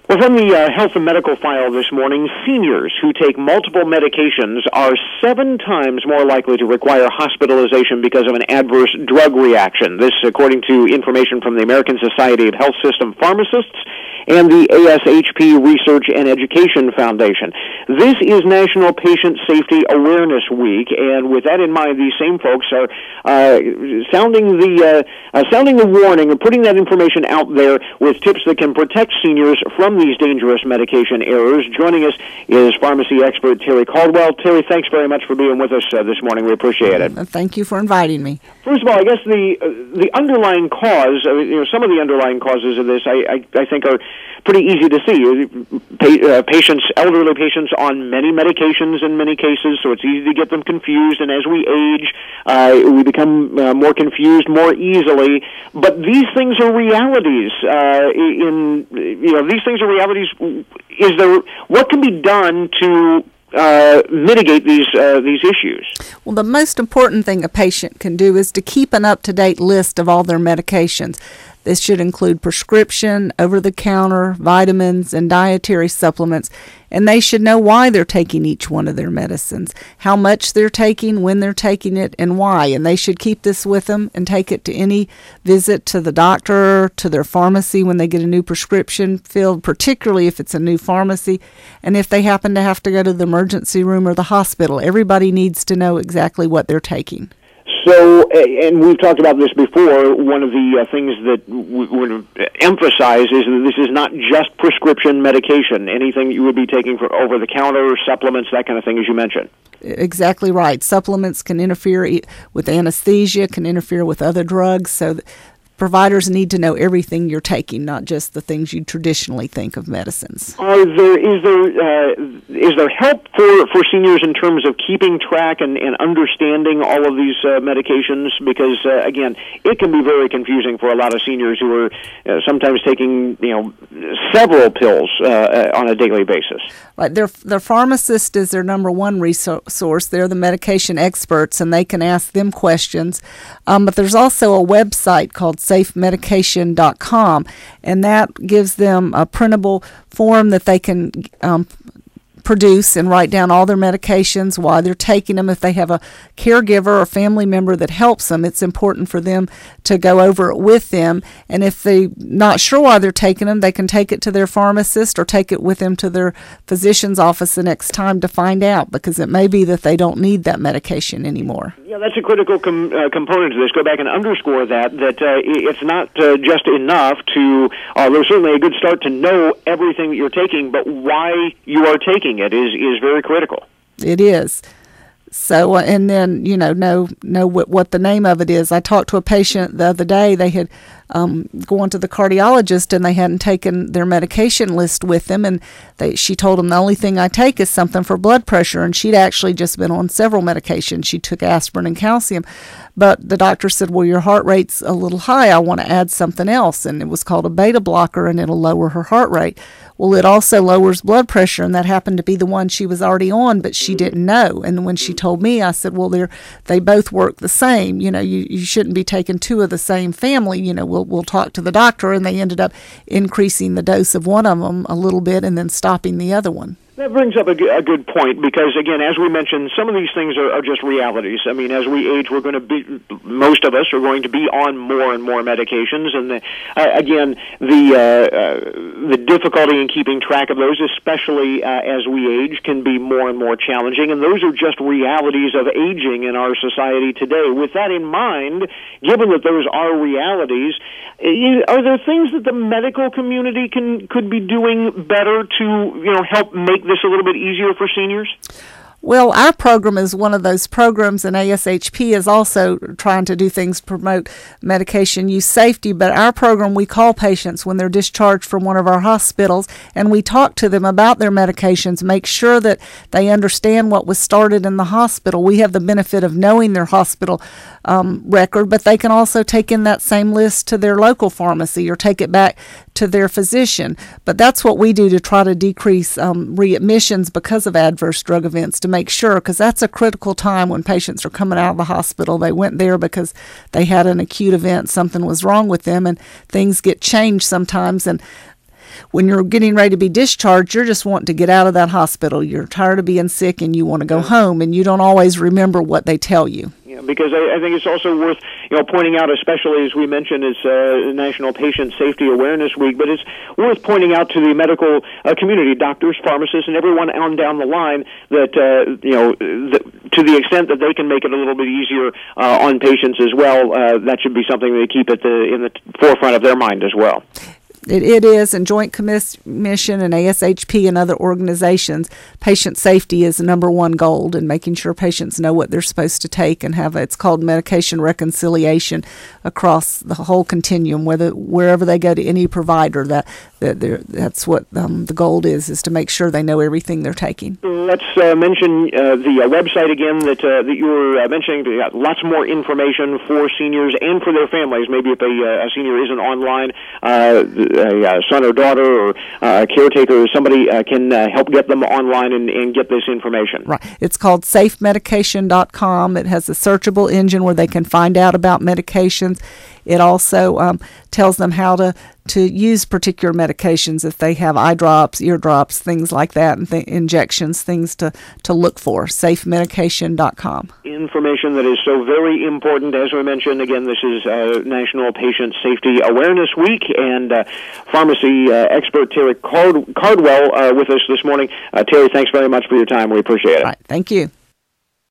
Well, from the Health and Medical File this morning, seniors who take multiple medications are 7 times more likely to require hospitalization because of an adverse drug reaction. This, according to information from the American Society of Health System Pharmacists and the ASHP Research and Education Foundation. This is National Patient Safety Awareness Week, and with that in mind, these same folks are sounding the warning and putting that information out there with tips that can protect seniors from these dangerous medication errors. Joining us is pharmacy expert Terry Caldwell. Terry, thanks very much for being with us this morning. We appreciate it. Thank you for inviting me. First of all, I guess the underlying cause, some of the underlying causes of this, I think are pretty easy to see. Patients, elderly patients on many medications in many cases, so it's easy to get them confused, and as we age, we become more confused more easily. But these things are realities. These things are realities. What can be done to mitigate these issues? Well, the most important thing a patient can do is to keep an up-to-date list of all their medications. This should include prescription, over-the-counter, vitamins, and dietary supplements, and they should know why they're taking each one of their medicines, how much they're taking, when they're taking it, and why. And they should keep this with them and take it to any visit to the doctor, to their pharmacy when they get a new prescription filled, particularly if it's a new pharmacy, and if they happen to have to go to the emergency room or the hospital. Everybody needs to know exactly what they're taking. So, and we've talked about this before, one of the things that we would emphasize is that this is not just prescription medication, anything you would be taking for over-the-counter, supplements, that kind of thing, as you mentioned. Exactly right. Supplements can interfere with anesthesia, can interfere with other drugs, so providers need to know everything you're taking, not just the things you traditionally think of medicines. Is there help for seniors in terms of keeping track and understanding all of these medications? Because again, it can be very confusing for a lot of seniors who are sometimes taking several pills on a daily basis. Right, their pharmacist is their number one resource. They're the medication experts, and they can ask them questions. But there's also a website called safemedication.com, and that gives them a printable form that they can produce and write down all their medications, why they're taking them. If they have a caregiver or family member that helps them, it's important for them to go over it with them. And if they're not sure why they're taking them, they can take it to their pharmacist or take it with them to their physician's office the next time to find out, because it may be that they don't need that medication anymore. Yeah, that's a critical component to this. Go back and underscore that it's not just enough to, there's certainly a good start to know everything that you're taking, but why you are taking it is very critical. It is. So, and then, know what the name of it is. I talked to a patient the other day. They had gone to the cardiologist, and they hadn't taken their medication list with them, and she told them, the only thing I take is something for blood pressure, and she'd actually just been on several medications. She took aspirin and calcium, but the doctor said, well, your heart rate's a little high. I want to add something else, and it was called a beta blocker, and it'll lower her heart rate. Well, it also lowers blood pressure, and that happened to be the one she was already on, but she didn't know. And when she told me, I said, well, they both work the same. You shouldn't be taking two of the same family. We'll talk to the doctor, and they ended up increasing the dose of one of them a little bit and then stopping the other one. That brings up a good point, because, again, as we mentioned, some of these things are just realities. I mean, as we age, most of us are going to be on more and more medications, and the difficulty in keeping track of those, especially as we age, can be more and more challenging, and those are just realities of aging in our society today. With that in mind, given that those are realities, are there things that the medical community could be doing better to help make this a little bit easier for seniors? Well, our program is one of those programs, and ASHP is also trying to do things to promote medication use safety. But our program, we call patients when they're discharged from one of our hospitals, and we talk to them about their medications, make sure that they understand what was started in the hospital. We have the benefit of knowing their hospital record, but they can also take in that same list to their local pharmacy or take it back to their physician. But that's what we do to try to decrease readmissions because of adverse drug events, to make sure, because that's a critical time when patients are coming out of the hospital. They went there because they had an acute event, something was wrong with them, and things get changed sometimes. And when you're getting ready to be discharged, you're just wanting to get out of that hospital. You're tired of being sick and you want to go home, and you don't always remember what they tell you. Yeah, because I think it's also worth pointing out, especially as we mentioned, it's National Patient Safety Awareness Week, but it's worth pointing out to the medical community, doctors, pharmacists, and everyone on down the line that to the extent that they can make it a little bit easier on patients as well, that should be something they keep in the forefront of their mind as well. It is, and Joint Commission and ASHP and other organizations, patient safety is the number one goal, and making sure patients know what they're supposed to take and have. It's called medication reconciliation across the whole continuum, wherever they go to any provider. That's what the goal is to make sure they know everything they're taking. Let's mention the website again that you were mentioning. Lots more information for seniors and for their families. Maybe if a senior isn't online, a son or daughter or a caretaker or somebody can help get them online and get this information. Right. It's called safemedication.com. It has a searchable engine where they can find out about medications. It also tells them how to use particular medications if they have eye drops, ear drops, things like that, and injections, things to look for. Safemedication.com. Information that is so very important. As we mentioned, again, this is National Patient Safety Awareness Week, and pharmacy expert Terry Cardwell with us this morning. Terry, thanks very much for your time. We appreciate it. All right. Thank you.